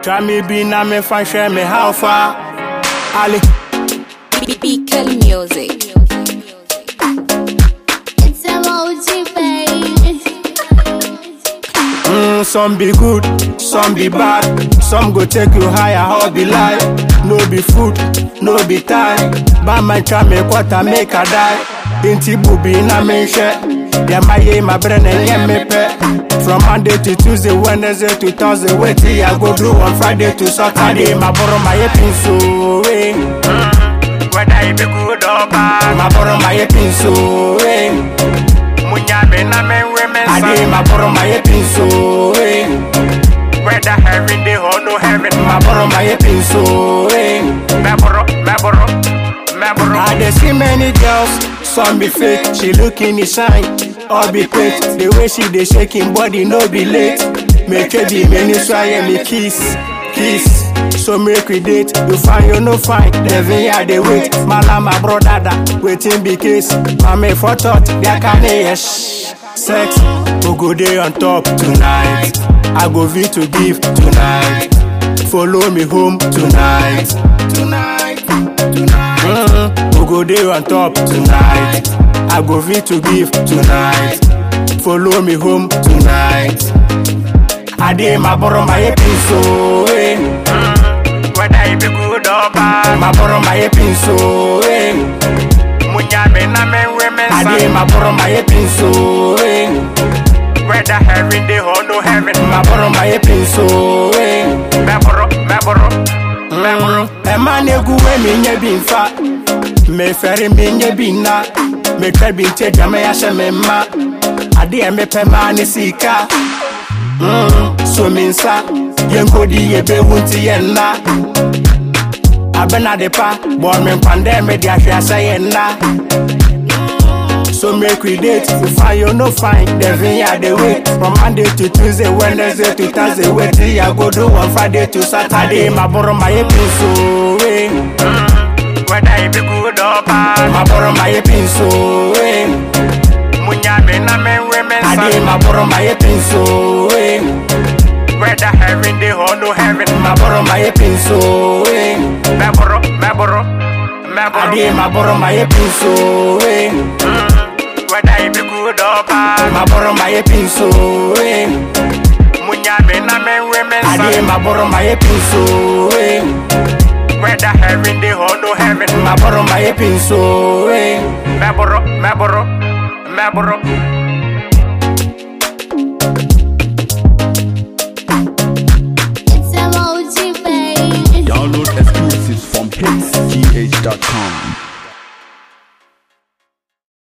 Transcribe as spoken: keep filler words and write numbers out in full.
Try me be na me fan share me how far. Ali. B K Music. It's a emoji, baby. Mm, some be good, some be bad. Some go take you higher, how be life. No be food, no be time. But my try me quarter make a die. Inti bubi na me share. Yeah, my yeah, my brain and yeah, me pay. From Monday to Tuesday, Wednesday to Thursday, wait till I go through on Friday to Saturday. My borrow my pencil, eh? Whether it be good or bad, my borrow my pencil, eh? Munya me na me women, I did my borrow my pencil, eh? Whether heaven day or no heaven, my borrow my pencil, eh? Me borrow, me borrow, me borrow. I dey see many girls, some be fake, she looking the shine. All be paid, the way she dey shaking body no be late. Make it be many try me kiss, kiss. So make we date, you find you no find. Devin ya dey wait, mala my brother da waiting be case. Mama for thought, there can yes. Sex, we go day on top tonight. I go V to give tonight. Follow me home tonight, tonight, tonight. Mm-hmm. We go day on top tonight. I go V to give tonight. Follow me home tonight. I did my borrow my pencil, eh? Mm, whether it be good or bad, my borrow my pencil, eh? Munya me na me women, I did my borrow my pencil, eh? Whether heaven day or no heaven, my borrow my pencil, eh? Me borrow, me borrow, me borrow. A man egu we me nye bin fa, me ferry me nye bin na. Me try bin te jama ya she me ma. Ade me pe ma ni sika. Mm, so minsa yen kodi ye be wunti yen na. Abena de pa, boy me pande me dia hwe asa yen na. So make we date, you find you no find. Devin ya the wait. From Monday to Tuesday, Wednesday to Thursday, wait till ya go do on Friday to Saturday. My borrow my pencil, eh? Mm, whether it be good or bad, my borrow my pencil, eh? Munya me na me women, I did my borrow my pencil, eh? Whether heaven day or no heaven, my borrow my pencil, eh? Me borrow, me borrow, me borrow. I did my borrow my pencil, eh? Mm, whether it be good or bad, my borrow my pencil, eh? Munya me na me women, I did my borrow my pencil, eh? Whether heaven day or no heaven, my borrow my pencil, eh? Me borrow, me borrow, me borrow.